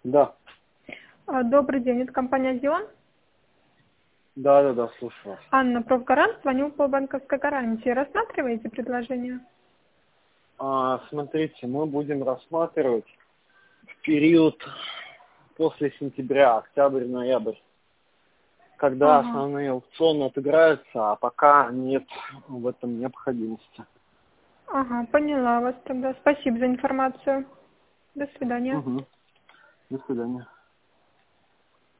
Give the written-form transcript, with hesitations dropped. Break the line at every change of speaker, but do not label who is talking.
Да.
Добрый день, это компания «Зион».
Да, слушаю вас.
Анна, профгарант, звоню по банковской гарантии. Рассматриваете предложение?
Смотрите, мы будем рассматривать в период после сентября, октябрь-ноябрь, когда
Ага,
основные аукционы отыграются, а пока нет в этом необходимости.
ага, поняла вас тогда. Спасибо за информацию. До свидания.
Угу. До свидания.